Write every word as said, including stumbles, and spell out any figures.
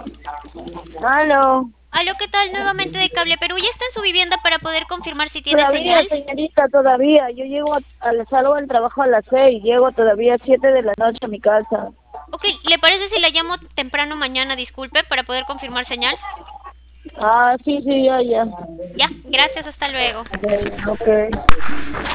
Aló. Aló, ¿qué tal? Nuevamente de Cable Perú. Ya está en su vivienda para poder confirmar si tiene Todavía, señal. señorita, todavía. Yo llego a, a- salgo del trabajo a las seis, llego todavía a siete de la noche a mi casa. Ok, ¿le parece si la llamo temprano mañana, disculpe, para poder confirmar señal? Ah, sí, sí, ya, ya. Ya, gracias, hasta luego. Ok.